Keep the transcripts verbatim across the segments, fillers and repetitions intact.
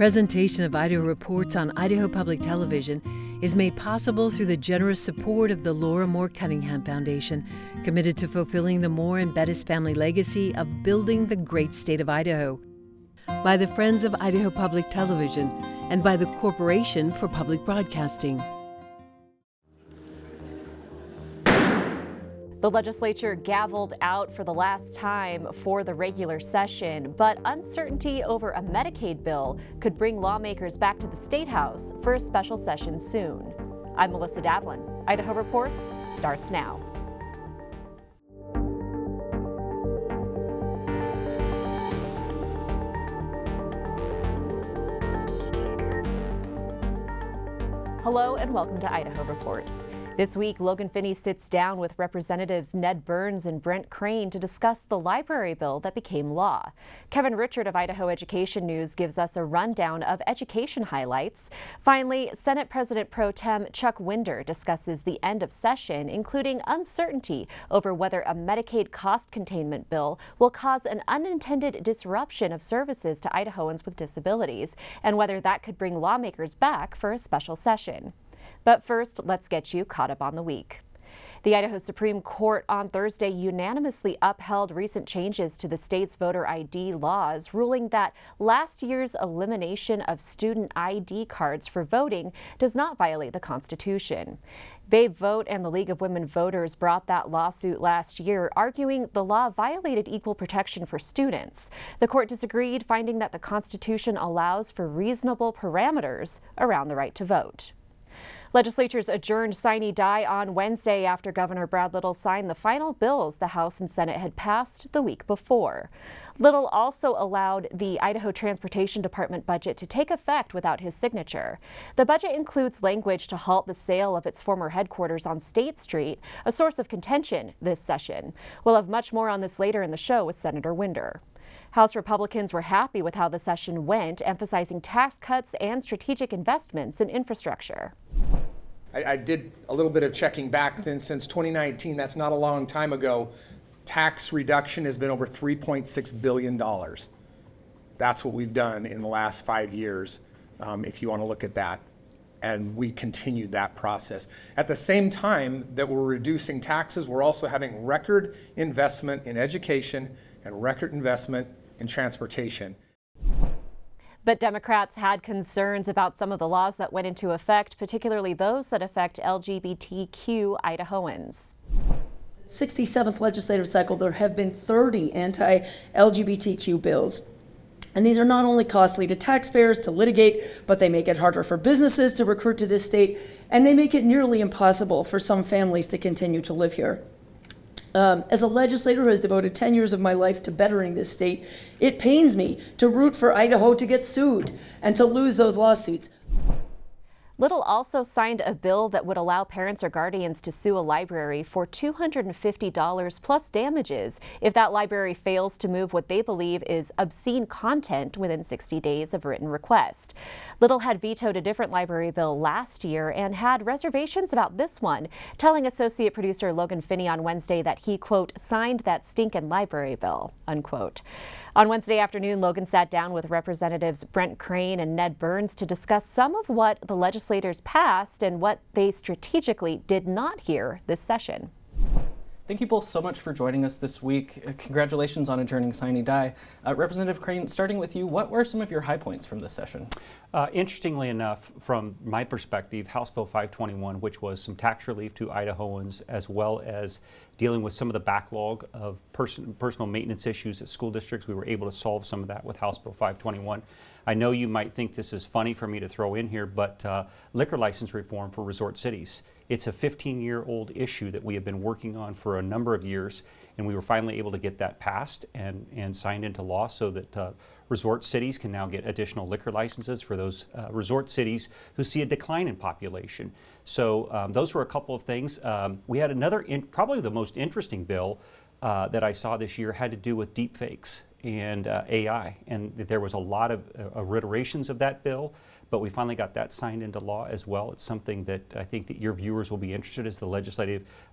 Presentation of Idaho Reports on Idaho Public Television is made possible through the generous support of the Laura Moore Cunningham Foundation, committed to fulfilling the Moore and Bettis family legacy of building the great state of Idaho, by the Friends of Idaho Public Television, and by the Corporation for Public Broadcasting. The legislature gavelled out for the last time for the regular session, but uncertainty over a Medicaid bill could bring lawmakers back to the State House for a special session soon. I'm Melissa Davlin. Idaho Reports starts now. Hello and welcome to Idaho Reports. This week, Logan Finney sits down with Representatives Ned Burns and Brent Crane to discuss the library bill that became law. Kevin Richard of Idaho Education News gives us a rundown of education highlights. Finally, Senate President Pro Tem Chuck Winder discusses the end of session, including uncertainty over whether a Medicaid cost containment bill will cause an unintended disruption of services to Idahoans with disabilities, and whether that could bring lawmakers back for a special session. But first, let's get you caught up on the week. The Idaho Supreme Court on Thursday unanimously upheld recent changes to the state's voter I D laws, ruling that last year's elimination of student I D cards for voting does not violate the Constitution. Babe Vote and the League of Women Voters brought that lawsuit last year, arguing the law violated equal protection for students. The court disagreed, finding that the Constitution allows for reasonable parameters around the right to vote. Legislatures adjourned sine die on Wednesday after Governor Brad Little signed the final bills the House and Senate had passed the week before. Little also allowed the Idaho Transportation Department budget to take effect without his signature. The budget includes language to halt the sale of its former headquarters on State Street, a source of contention this session. We'll have much more on this later in the show with Senator Winder. House Republicans were happy with how the session went, emphasizing tax cuts and strategic investments in infrastructure. I, I did a little bit of checking back then. Since twenty nineteen, that's not a long time ago, tax reduction has been over three point six billion dollars. That's what we've done in the last five years, um, if you want to look at that. And we continued that process. At the same time that we're reducing taxes, we're also having record investment in education and record investment in transportation. But Democrats had concerns about some of the laws that went into effect, particularly those that affect L G B T Q Idahoans. sixty-seventh legislative cycle, there have been thirty anti-L G B T Q bills. And these are not only costly to taxpayers to litigate, but they make it harder for businesses to recruit to this state, and they make it nearly impossible for some families to continue to live here. Um, as a legislator who has devoted ten years of my life to bettering this state, it pains me to root for Idaho to get sued and to lose those lawsuits. Little also signed a bill that would allow parents or guardians to sue a library for two hundred fifty dollars plus damages if that library fails to move what they believe is obscene content within sixty days of written request. Little had vetoed a different library bill last year and had reservations about this one, telling associate producer Logan Finney on Wednesday that he, quote, signed that stinkin' library bill, unquote. On Wednesday afternoon, Logan sat down with Representatives Brent Crane and Ned Burns to discuss some of what the legislators passed and what they strategically did not hear this session. Thank you both so much for joining us this week. Uh, congratulations on adjourning sine die. Uh, Representative Crane, starting with you, what were some of your high points from this session? Uh, interestingly enough, from my perspective, House Bill five twenty-one, which was some tax relief to Idahoans, as well as dealing with some of the backlog of person, personal maintenance issues at school districts, we were able to solve some of that with House Bill five twenty-one. I know you might think this is funny for me to throw in here, but uh, liquor license reform for resort cities. It's a fifteen-year-old issue that we have been working on for a number of years, and we were finally able to get that passed and, and signed into law so that uh, resort cities can now get additional liquor licenses for those uh, resort cities who see a decline in population. So um, those were a couple of things. Um, we had another, in, probably the most interesting bill uh, that I saw this year had to do with deep fakes and uh, A I, and there was a lot of uh, iterations of that bill, but we finally got that signed into law as well. It's something that I think that your viewers will be interested in as the legislative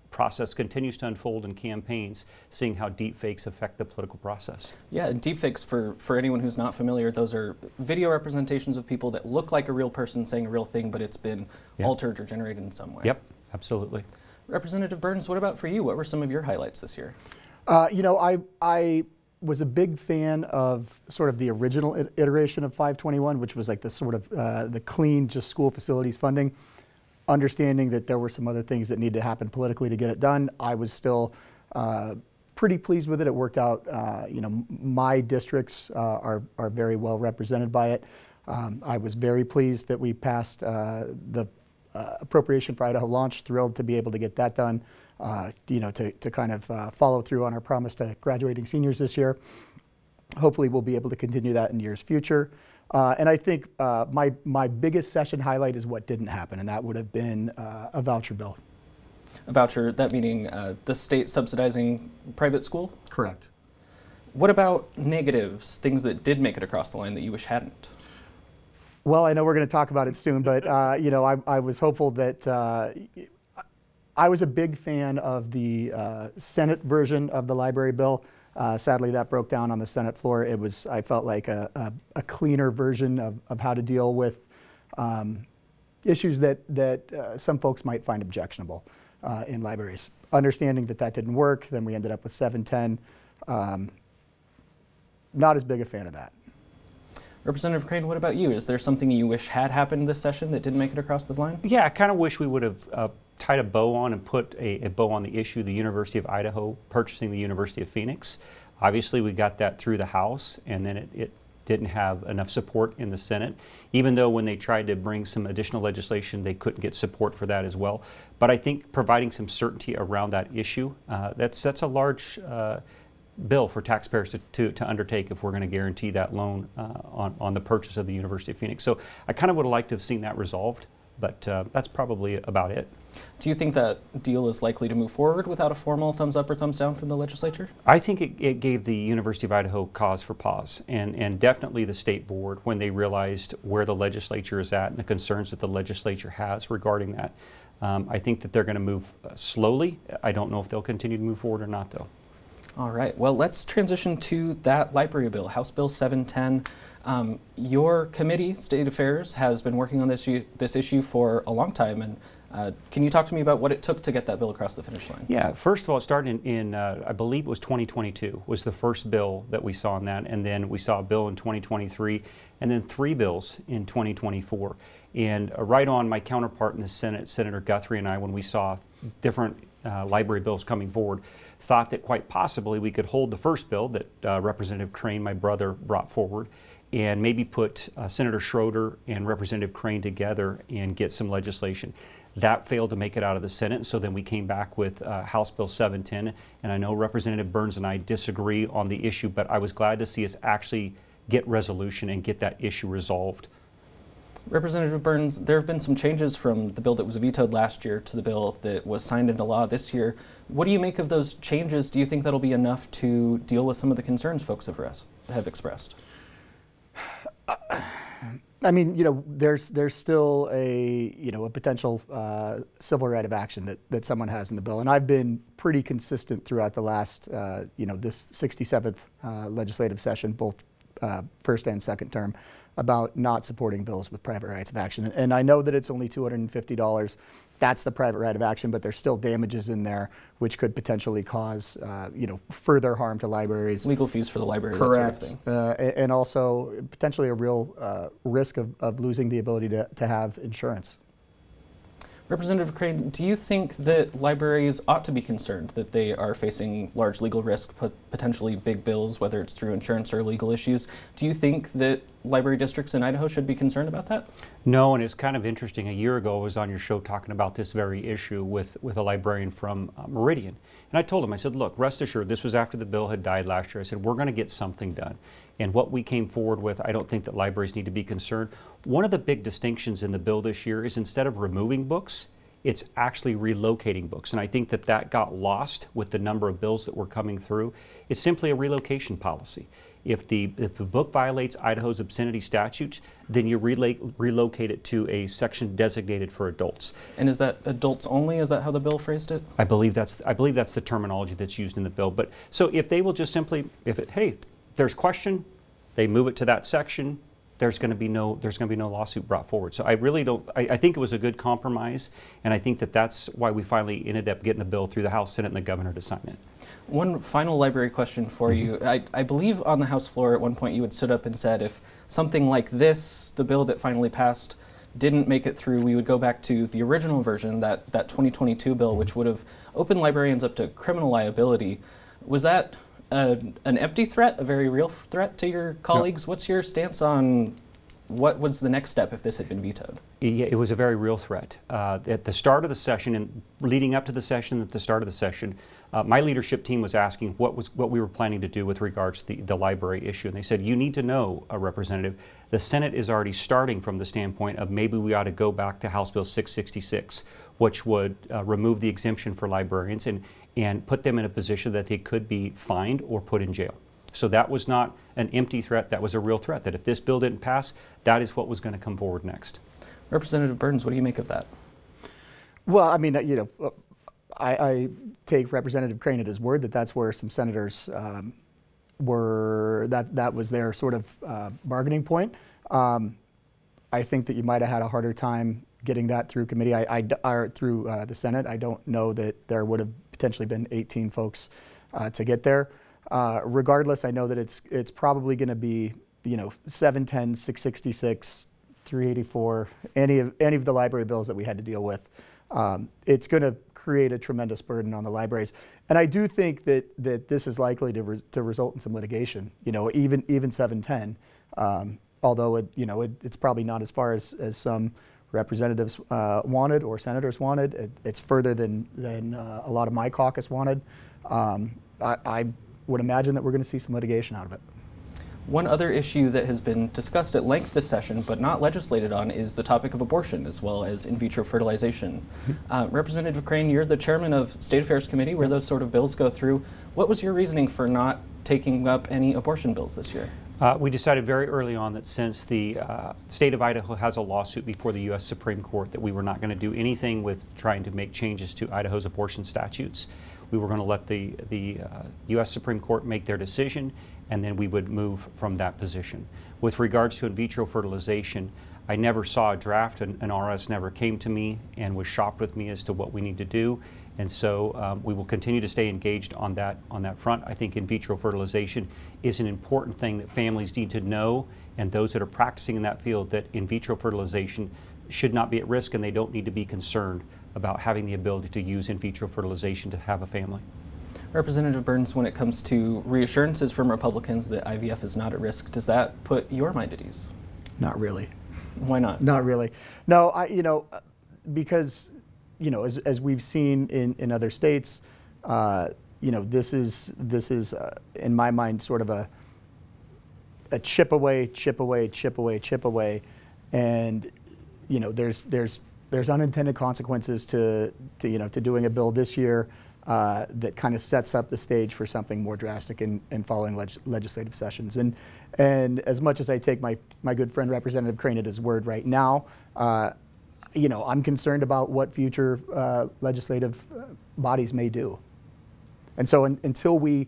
process continues to unfold in campaigns, seeing how deepfakes affect the political process. Yeah, and deepfakes, for, for anyone who's not familiar, those are video representations of people that look like a real person saying a real thing, but it's been yeah. altered or generated in some way. Yep, absolutely. Representative Burns, what about for you? What were some of your highlights this year? Uh, you know, I, I was a big fan of sort of the original iteration of five twenty-one, which was like the sort of uh, the clean, just school facilities funding. Understanding that there were some other things that needed to happen politically to get it done, I was still uh, pretty pleased with it. It worked out. Uh, you know, my districts uh, are are very well represented by it. Um, I was very pleased that we passed uh, the uh, appropriation for Idaho Launch. Thrilled to be able to get that done. Uh, you know, to to kind of uh, follow through on our promise to graduating seniors this year. Hopefully, we'll be able to continue that in years future. Uh, and I think uh, my, my biggest session highlight is what didn't happen, and that would have been uh, a voucher bill. A voucher, that meaning uh, the state subsidizing private school? Correct. What about negatives, things that did make it across the line that you wish hadn't? Well, I know we're going to talk about it soon, but uh, you know, I, I was hopeful that uh, I was a big fan of the uh, Senate version of the library bill. Uh, sadly, that broke down on the Senate floor. It was, I felt like, a, a, a cleaner version of, of how to deal with um, issues that, that uh, some folks might find objectionable uh, in libraries. Understanding that that didn't work, then we ended up with seven ten. Um, not as big a fan of that. Representative Crane, what about you? Is there something you wish had happened this session that didn't make it across the line? Yeah, I kind of wish we would have uh, tied a bow on and put a, a bow on the issue, the University of Idaho purchasing the University of Phoenix. Obviously, we got that through the House, and then it, it didn't have enough support in the Senate, even though when they tried to bring some additional legislation, they couldn't get support for that as well. But I think providing some certainty around that issue, uh, that's, that's a large uh, bill for taxpayers to, to, to undertake if we're going to guarantee that loan uh, on, on the purchase of the University of Phoenix. So I kind of would have liked to have seen that resolved, but uh, that's probably about it. Do you think that deal is likely to move forward without a formal thumbs up or thumbs down from the legislature? I think it, it gave the University of Idaho cause for pause, and, and definitely the state board when they realized where the legislature is at and the concerns that the legislature has regarding that. Um, I think that they're going to move uh, slowly. I don't know if they'll continue to move forward or not, though. All right, well, let's transition to that library bill, House Bill seven ten. Um, your committee, State Affairs, has been working on this, this issue for a long time, and uh, can you talk to me about what it took to get that bill across the finish line? Yeah, first of all, it started in, in uh, I believe it was twenty twenty-two was the first bill that we saw on that, and then we saw a bill in twenty twenty-three, and then three bills in twenty twenty-four. And uh, right on, my counterpart in the Senate, Senator Guthrie, and I, when we saw different uh, library bills coming forward, thought that quite possibly we could hold the first bill that uh, Representative Crane, my brother, brought forward, and maybe put uh, Senator Schroeder and Representative Crane together and get some legislation. That failed to make it out of the Senate, so then we came back with uh, House Bill seven ten, and I know Representative Burns and I disagree on the issue, but I was glad to see us actually get resolution and get that issue resolved. Representative Burns, there have been some changes from the bill that was vetoed last year to the bill that was signed into law this year. What do you make of those changes? Do you think that'll be enough to deal with some of the concerns folks have, res- have expressed? I mean, you know, there's there's still a you know a potential uh, civil right of action that, that someone has in the bill, and I've been pretty consistent throughout the last uh, you know this sixty-seventh uh, legislative session, both uh, first and second term, about not supporting bills with private rights of action. And I know that it's only two hundred fifty dollars. That's the private right of action, but there's still damages in there which could potentially cause uh, you know further harm to libraries. Legal fees for the library. Correct. That sort of thing. Uh, and also potentially a real uh, risk of, of losing the ability to, to have insurance. Representative Crane, do you think that libraries ought to be concerned that they are facing large legal risk, potentially big bills, whether it's through insurance or legal issues? Do you think that library districts in Idaho should be concerned about that? No, and it's kind of interesting. A year ago, I was on your show talking about this very issue with, with a librarian from uh, Meridian. And I told him, I said, look, rest assured, this was after the bill had died last year. I said, we're going to get something done. And what we came forward with, I don't think that libraries need to be concerned. One of the big distinctions in the bill this year is instead of removing books, It's actually relocating books. And I think that that got lost with the number of bills that were coming through. It's simply a relocation policy. If the, if the book violates Idaho's obscenity statutes, then you relo- relocate it to a section designated for adults. And is that adults only? Is that how the bill phrased it? I believe that's I believe that's the terminology that's used in the bill. But so if they will just simply, if it, hey, if there's question, they move it to that section. There's going to be no there's going to be no lawsuit brought forward. So I really don't. I, I think it was a good compromise, and I think that that's why we finally ended up getting the bill through the House, Senate, and the governor to sign it. One final library question for mm-hmm. you. I, I believe on the House floor at one point you had stood up and said if something like this, the bill that finally passed, didn't make it through, we would go back to the original version, that, that twenty twenty-two bill, which would have opened librarians up to criminal liability. Was that a, an empty threat, a very real threat to your colleagues? No. What's your stance on what was the next step if this had been vetoed? Yeah, it was a very real threat. Uh, at the start of the session and leading up to the session, at the start of the session, uh, my leadership team was asking what was what we were planning to do with regards to the, the library issue. And they said, you need to know, a representative, the Senate is already starting from the standpoint of maybe we ought to go back to House Bill six sixty-six, which would uh, remove the exemption for librarians and, and put them in a position that they could be fined or put in jail. So that was not an empty threat, that was a real threat, that if this bill didn't pass, that is what was going to come forward next. Representative Burns, what do you make of that? Well, I mean, you know, I, I take Representative Crane at his word that that's where some senators um, were, that, that was their sort of uh, bargaining point. Um, I think that you might have had a harder time getting that through committee, I, I, or through uh, the Senate. I don't know that there would have potentially been eighteen folks uh, to get there. Uh, regardless, I know that it's it's probably going to be, you know, seven ten, six sixty-six, three eighty-four, any of any of the library bills that we had to deal with. Um, it's going to create a tremendous burden on the libraries, and I do think that that this is likely to re- to result in some litigation. You know, even even seven ten, um, although it you know it, it's probably not as far as as some representatives uh, wanted or senators wanted. It, it's further than than uh, a lot of my caucus wanted. Um, I, I would imagine that we're going to see some litigation out of it. One other issue that has been discussed at length this session but not legislated on is the topic of abortion as well as in vitro fertilization. Mm-hmm. uh, Representative Crane, you're the chairman of State Affairs Committee where those sort of bills go through. What was your reasoning for not taking up any abortion bills this year? Uh, we decided very early on that since the uh, state of Idaho has a lawsuit before the U S Supreme Court that we were not going to do anything with trying to make changes to Idaho's abortion statutes. We were going to let the, the uh, U S Supreme Court make their decision, and then we would move from that position. With regards to in vitro fertilization, I never saw a draft, and an R S never came to me and was shopped with me as to what we need to do. And so um, we will continue to stay engaged on that, on that front. I think in vitro fertilization is an important thing that families need to know, and those that are practicing in that field, that in vitro fertilization should not be at risk and they don't need to be concerned about having the ability to use in vitro fertilization to have a family. Representative Burns, when it comes to reassurances from Republicans that I V F is not at risk, does that put your mind at ease? Not really. Why not? Not really. No, I, you know, because, you know, as, as we've seen in, in other states, uh, you know, this is, this is uh, in my mind, sort of a, a chip away, chip away, chip away, chip away. And, you know, there's, there's, there's unintended consequences to, to, you know, to doing a bill this year uh, that kind of sets up the stage for something more drastic in, in following leg- legislative sessions. And, and as much as I take my, my good friend Representative Crane at his word right now, uh, you know, I'm concerned about what future uh, legislative bodies may do. And so in, until we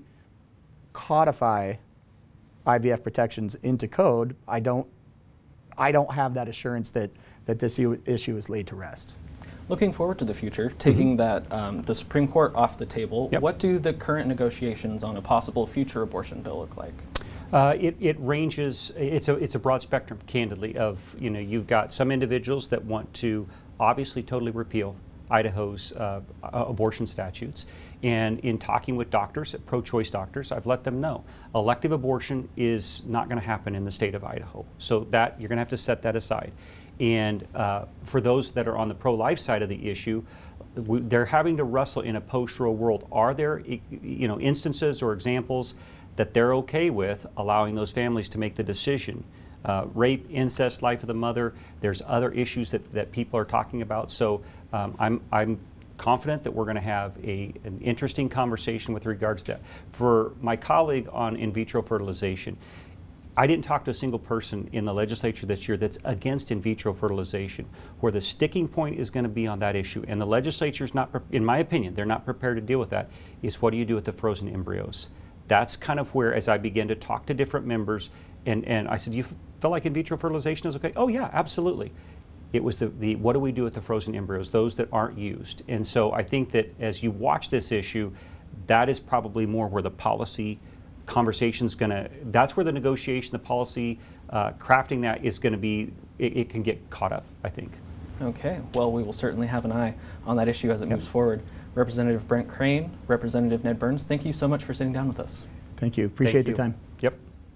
codify I V F protections into code, I don't, I don't have that assurance that that this issue is laid to rest. Looking forward to the future, taking Mm-hmm. that um, the Supreme Court off the table, Yep. what do the current negotiations on a possible future abortion bill look like? Uh, it, it ranges, it's a, it's a broad spectrum, candidly, of, you know, you've got some individuals that want to obviously totally repeal Idaho's uh, abortion statutes. And in talking with doctors, pro-choice doctors, I've let them know elective abortion is not going to happen in the state of Idaho. So that you're going to have to set that aside. And uh, for those that are on the pro-life side of the issue, we, they're having to wrestle in a post-Roe world. Are there, you know, instances or examples that they're okay with allowing those families to make the decision uh, rape, incest, life of the mother. There's other issues that, that people are talking about. So um, I'm, I'm confident that we're going to have a, an interesting conversation with regards to that. For my colleague on in vitro fertilization, I didn't talk to a single person in the legislature this year that's against in vitro fertilization. Where the sticking point is going to be on that issue, and the legislature's not, in my opinion, they're not prepared to deal with that, is what do you do with the frozen embryos? That's kind of where, as I began to talk to different members, and, and I said, you feel like in vitro fertilization is okay? Oh yeah, absolutely. It was the, the, what do we do with the frozen embryos, those that aren't used? And so I think that as you watch this issue, that is probably more where the policy conversation's gonna, that's where the negotiation, the policy, uh, crafting that is gonna be, it, it can get caught up, I think. Okay, well, we will certainly have an eye on that issue as it Yep. moves forward. Representative Brent Crane, Representative Ned Burns, thank you so much for sitting down with us. Thank you. Appreciate Thank you. the time. Yep.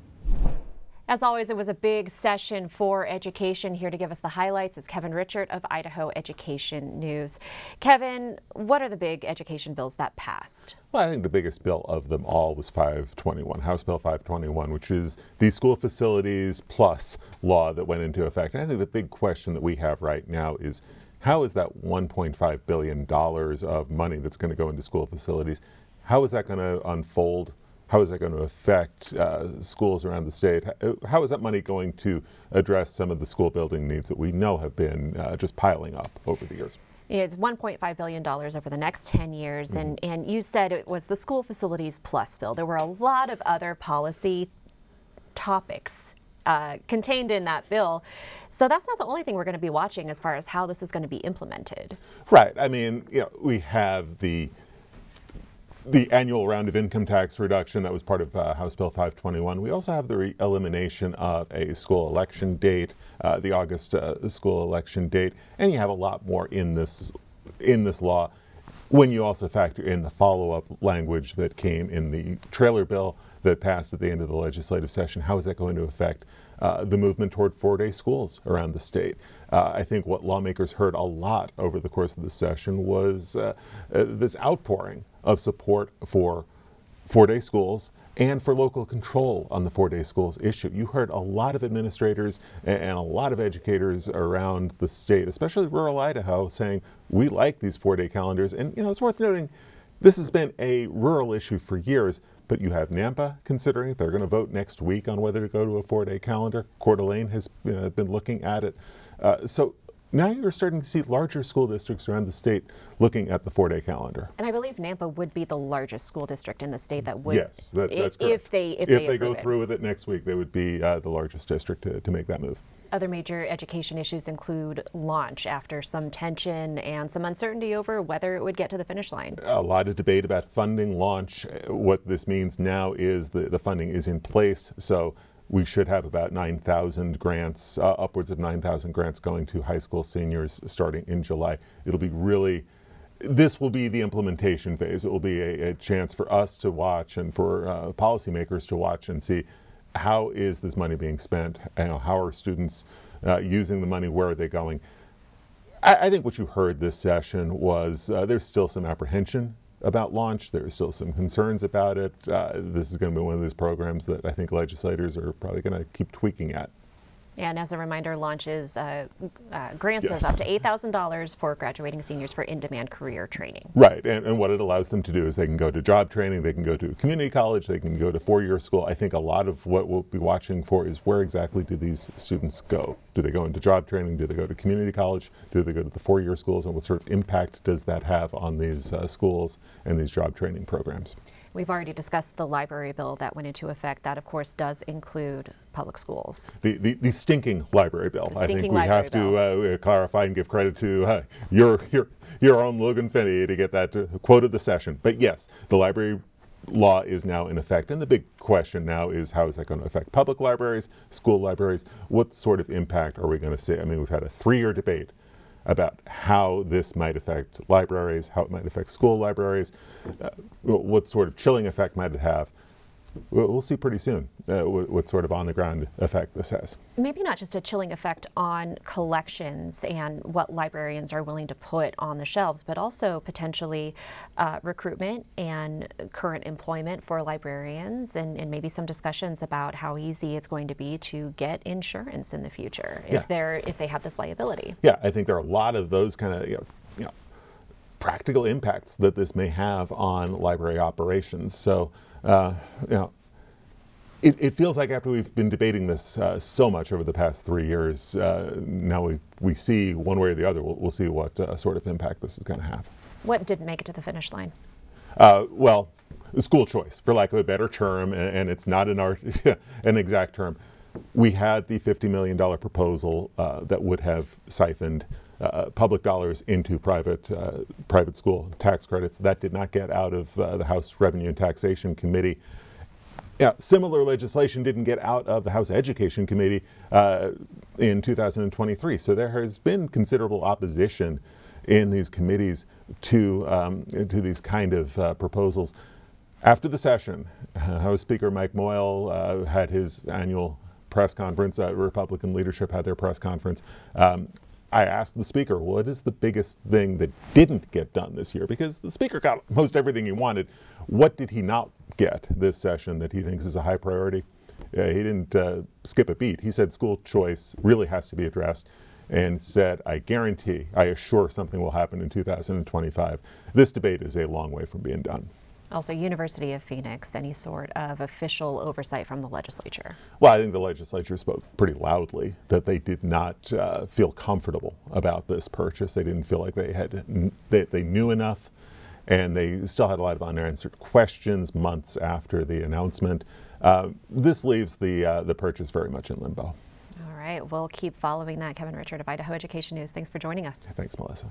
As always, it was a big session for education. Here to give us the highlights is Kevin Richert of Idaho Education News. Kevin, what are the big education bills that passed? Well, I think the biggest bill of them all was five twenty-one, House Bill five twenty-one, which is the school facilities plus law that went into effect. And I think the big question that we have right now is, how is that one point five billion dollars of money that's going to go into school facilities, how is that going to unfold? How is that going to affect uh, schools around the state? How is that money going to address some of the school building needs that we know have been uh, just piling up over the years? It's one point five billion dollars over the next ten years, mm-hmm. and, and you said it was the School Facilities Plus bill. There were a lot of other policy topics uh, contained in that bill. So that's not the only thing we're going to be watching as far as how this is going to be implemented. Right. I mean, you know, we have the the annual round of income tax reduction that was part of uh, House Bill five twenty-one. We also have the re- elimination of a school election date, uh, the August uh, school election date, and you have a lot more in this in this law. When you also factor in the follow-up language that came in the trailer bill that passed at the end of the legislative session, how is that going to affect uh, the movement toward four-day schools around the state? Uh, I think what lawmakers heard a lot over the course of the session was uh, uh, this outpouring of support for four-day schools and for local control on the four-day schools issue. You heard a lot of administrators and a lot of educators around the state, especially rural Idaho, saying, we like these four-day calendars. And, you know, it's worth noting, this has been a rural issue for years, but you have Nampa considering it. They're going to vote next week on whether to go to a four-day calendar. Coeur d'Alene has uh, been looking at it. Uh, so now you're starting to see larger school districts around the state looking at the four-day calendar. And I believe Nampa would be the largest school district in the state that would, yes, that, that's if, correct. if they if, if they, they go it. through with it next week, they would be uh, the largest district to, to make that move. Other major education issues include launch after some tension and some uncertainty over whether it would get to the finish line. A lot of debate about funding launch. What this means now is the, the funding is in place, so we should have about nine thousand grants, uh, upwards of nine thousand grants going to high school seniors starting in July. It'll be really, this will be the implementation phase. It will be a, a chance for us to watch and for uh, policymakers to watch and see how is this money being spent, you know, how are students uh, using the money, where are they going. I, I think what you heard this session was uh, there's still some apprehension about launch. There's still some concerns about it. Uh, this is going to be one of those programs that I think legislators are probably going to keep tweaking at. And as a reminder, launch is uh, uh, grants Yes. us up to eight thousand dollars for graduating seniors for in-demand career training. Right, and, and what it allows them to do is they can go to job training, they can go to community college, they can go to four-year school. I think a lot of what we'll be watching for is where exactly do these students go? Do they go into job training? Do they go to community college? Do they go to the four-year schools? And what sort of impact does that have on these uh, schools and these job training programs? We've already discussed the library bill that went into effect. That, of course, does include public schools. The, the, the stinking library bill. The I think stinking we have library to uh, clarify and give credit to uh, your, your, your own Logan Finney to get that uh, quote of the session. But yes, the library law is now in effect. And the big question now is, how is that going to affect public libraries, school libraries? What sort of impact are we going to see? I mean, we've had a three-year debate about how this might affect libraries, how it might affect school libraries, uh, what sort of chilling effect might it have. we'll, we'll see pretty soon uh, what, what sort of on-the-ground effect this has. Maybe not just a chilling effect on collections and what librarians are willing to put on the shelves, but also potentially uh, recruitment and current employment for librarians, and, and maybe some discussions about how easy it's going to be to get insurance in the future if Yeah. they're if they have this liability. Yeah, I think there are a lot of those kind of you know, you know, practical impacts that this may have on library operations. So, uh, you know, it, it feels like after we've been debating this uh, so much over the past three years, uh, now we, we see one way or the other, we'll, we'll see what uh, sort of impact this is going to have. What didn't make it to the finish line? Uh, well, school choice, for lack of a better term, and, and it's not an, art, an exact term. We had the fifty million dollars proposal uh, that would have siphoned uh, public dollars into private uh, private school tax credits. That did not get out of uh, the House Revenue and Taxation Committee. Yeah, similar legislation didn't get out of the House Education Committee uh, in two thousand twenty-three. So there has been considerable opposition in these committees to um, to these kind of uh, proposals. After the session, uh, House Speaker Mike Moyle uh, had his annual press conference. Uh, Republican leadership had their press conference. Um, I asked the speaker, what is the biggest thing that didn't get done this year? Because the speaker got most everything he wanted. What did he not get this session that he thinks is a high priority? Uh, he didn't uh, skip a beat. He said school choice really has to be addressed, and said, I guarantee, I assure something will happen in two thousand twenty-five. This debate is a long way from being done. Also, University of Phoenix, any sort of official oversight from the legislature? Well, I think the legislature spoke pretty loudly that they did not uh, feel comfortable about this purchase. They didn't feel like they had they, they knew enough, and they still had a lot of unanswered questions months after the announcement. Uh, this leaves the uh, the purchase very much in limbo. All right, we'll keep following that. Kevin Richert of Idaho Education News, thanks for joining us. Thanks, Melissa.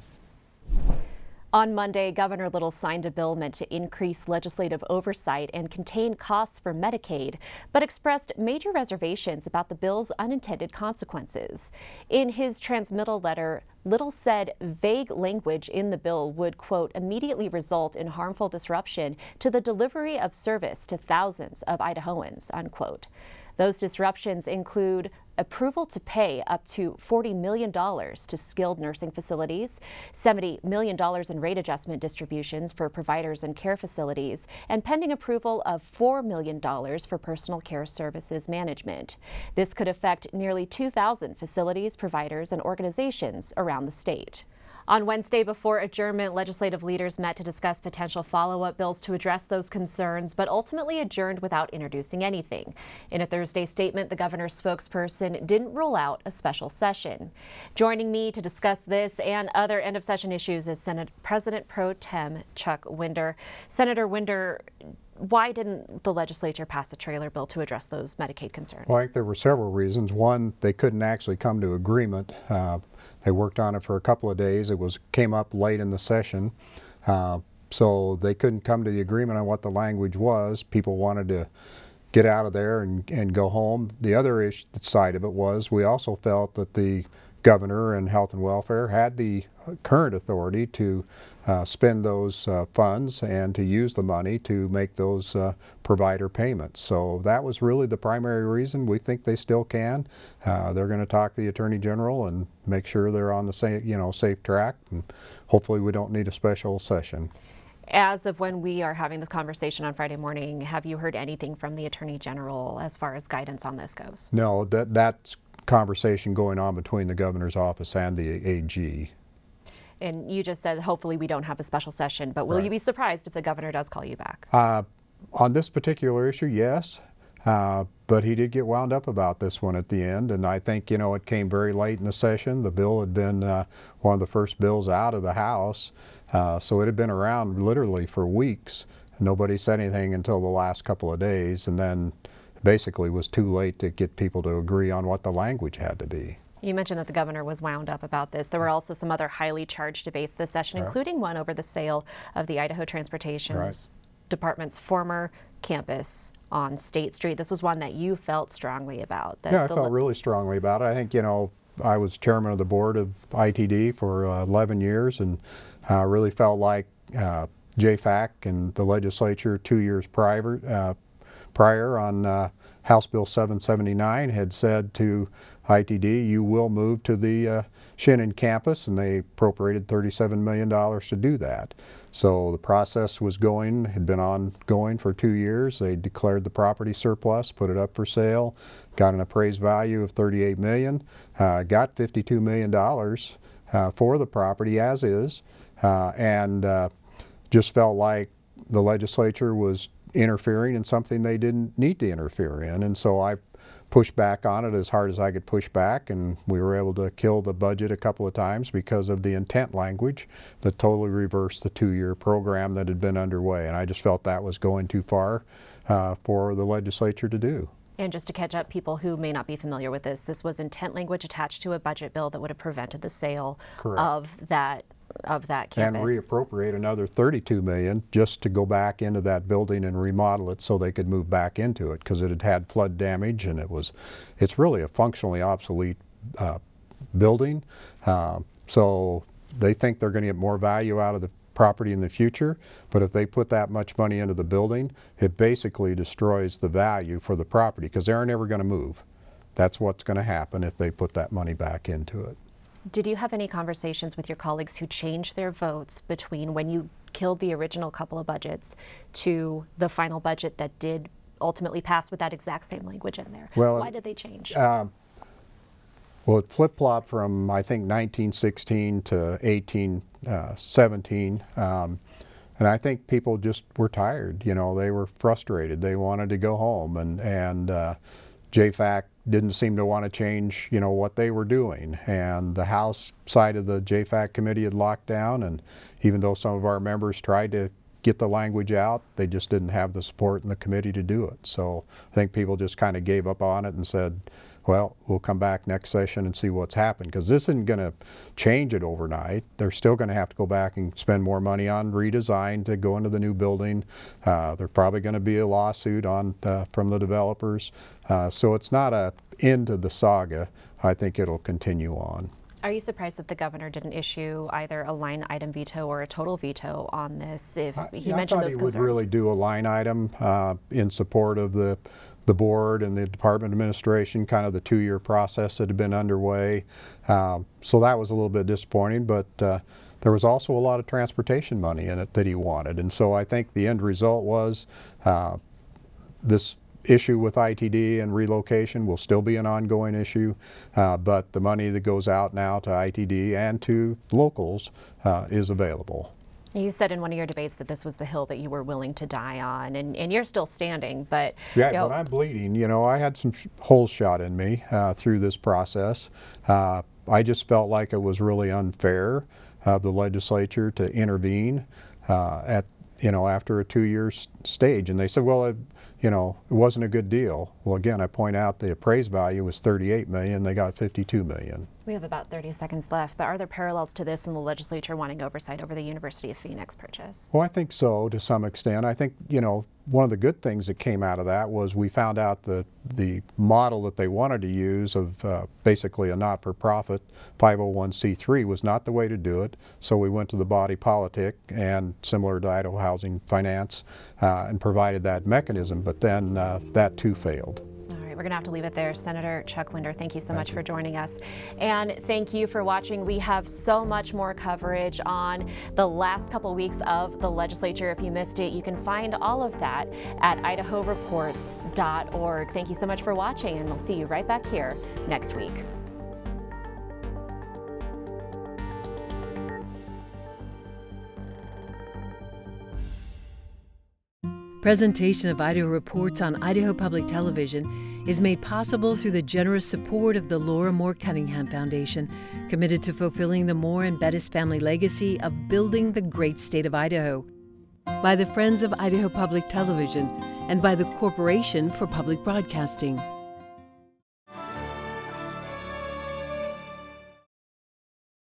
On Monday, Governor Little signed a bill meant to increase legislative oversight and contain costs for Medicaid, but expressed major reservations about the bill's unintended consequences. In his transmittal letter, Little said vague language in the bill would, quote, immediately result in harmful disruption to the delivery of service to thousands of Idahoans, unquote. Those disruptions include approval to pay up to forty million dollars to skilled nursing facilities, seventy million dollars in rate adjustment distributions for providers and care facilities, and pending approval of four million dollars for personal care services management. This could affect nearly two thousand facilities, providers, and organizations around the state. On Wednesday, before adjournment, legislative leaders met to discuss potential follow-up bills to address those concerns, but ultimately adjourned without introducing anything. In a Thursday statement, the governor's spokesperson didn't rule out a special session. Joining me to discuss this and other end-of-session issues is Senate President Pro Tem Chuck Winder. Senator Winder, why didn't the legislature pass a trailer bill to address those Medicaid concerns? Well, I think there were several reasons. One, they couldn't actually come to agreement. Uh, they worked on it for a couple of days. It was came up late in the session, uh, so they couldn't come to the agreement on what the language was. People wanted to get out of there and, and go home. The other issue, side of it was we also felt that the governor and health and welfare had the current authority to uh, spend those uh, funds and to use the money to make those uh, provider payments. So that was really the primary reason. We think they still can. Uh, they're going to talk to the Attorney General and make sure they're on the same, you know, safe track, and hopefully we don't need a special session. As of when we are having this conversation on Friday morning, have you heard anything from the Attorney General as far as guidance on this goes? No, that that's conversation going on between the governor's office and the A G. And you just said hopefully we don't have a special session, but will Right. you be surprised if the governor does call you back? Uh, on this particular issue, yes, uh, but he did get wound up about this one at the end, and I think, you know, it came very late in the session. The bill had been uh, one of the first bills out of the House, uh, so it had been around literally for weeks. Nobody said anything until the last couple of days, and then basically was too late to get people to agree on what the language had to be. You mentioned that the governor was wound up about this. There were also some other highly charged debates this session, Right. including one over the sale of the Idaho Transportation Right. Department's former campus on State Street. This was one that you felt strongly about. That Yeah, I the felt li- really strongly about it. I think, you know, I was chairman of the board of I T D for uh, eleven years, and uh, really felt like uh, J FAC and the legislature two years prior, uh, Pryor on uh, House Bill seven seventy-nine had said to I T D, you will move to the uh, Shannon campus, and they appropriated thirty-seven million dollars to do that. So the process was going, had been ongoing for two years. They declared the property surplus, put it up for sale, got an appraised value of thirty-eight million dollars, uh, got fifty-two million dollars uh, for the property as is, uh, and uh, just felt like the legislature was interfering in something they didn't need to interfere in. And so I pushed back on it as hard as I could push back, and we were able to kill the budget a couple of times because of the intent language that totally reversed the two-year program that had been underway. And I just felt that was going too far uh, for the legislature to do. And just to catch up people who may not be familiar with this, this was intent language attached to a budget bill that would have prevented the sale Correct. of that of that campus. And reappropriate another thirty-two million dollars just to go back into that building and remodel it so they could move back into it, because it had had flood damage, and it was, it's really a functionally obsolete uh, building. Uh, so they think they're going to get more value out of the property in the future, but if they put that much money into the building, it basically destroys the value for the property, because they're never going to move. That's what's going to happen if they put that money back into it. Did you have any conversations with your colleagues who changed their votes between when you killed the original couple of budgets to the final budget that did ultimately pass with that exact same language in there? Well, why did they change? Uh, well, it flip-flopped from, I think, nineteen sixteen to eighteen seventeen. Um, and I think people just were tired. You know, they were frustrated. They wanted to go home. And, and uh, J FAC didn't seem to want to change, you know, what they were doing. And the House side of the J FAC committee had locked down, and even though some of our members tried to get the language out, they just didn't have the support in the committee to do it. So I think people just kind of gave up on it and said, well, we'll come back next session and see what's happened, because this isn't going to change it overnight. They're still going to have to go back and spend more money on redesign to go into the new building. Uh, there's probably going to be a lawsuit on uh, from the developers. Uh, so it's not a end to the saga. I think it'll continue on. Are you surprised that the governor didn't issue either a line item veto or a total veto on this? If I, he yeah, mentioned I thought those he concerns. would really do a line item uh, in support of the the board and the Department of Administration, kind of the two-year process that had been underway. Um, so that was a little bit disappointing, but uh, there was also a lot of transportation money in it that he wanted. And so I think the end result was uh, this issue with I T D and relocation will still be an ongoing issue, uh, but the money that goes out now to I T D and to locals uh, is available. You said in one of your debates that this was the hill that you were willing to die on, and, and you're still standing, but... Yeah, you know, but I'm bleeding. You know, I had some sh holes shot in me uh, through this process. Uh, I just felt like it was really unfair of the legislature to intervene uh, at, you know, after a two-year stage. And they said, well, it, you know, it wasn't a good deal. Well, again, I point out the appraised value was thirty-eight million dollars. They got fifty-two million dollars. We have about thirty seconds left, but are there parallels to this in the legislature wanting oversight over the University of Phoenix purchase? Well, I think so, to some extent. I think, you know, one of the good things that came out of that was we found out that the model that they wanted to use of uh, basically a not-for-profit five oh one c three was not the way to do it. So we went to the body politic, and similar to Idaho Housing Finance, uh, and provided that mechanism, but then uh, that too failed. All right, we're going to have to leave it there. Senator Chuck Winder, thank you so much for joining us. And thank you for watching. We have so much more coverage on the last couple weeks of the legislature. If you missed it, you can find all of that at idaho reports dot org. Thank you so much for watching, and we'll see you right back here next week. Presentation of Idaho Reports on Idaho Public Television is made possible through the generous support of the Laura Moore Cunningham Foundation, committed to fulfilling the Moore and Bettis family legacy of building the great state of Idaho, by the Friends of Idaho Public Television, and by the Corporation for Public Broadcasting.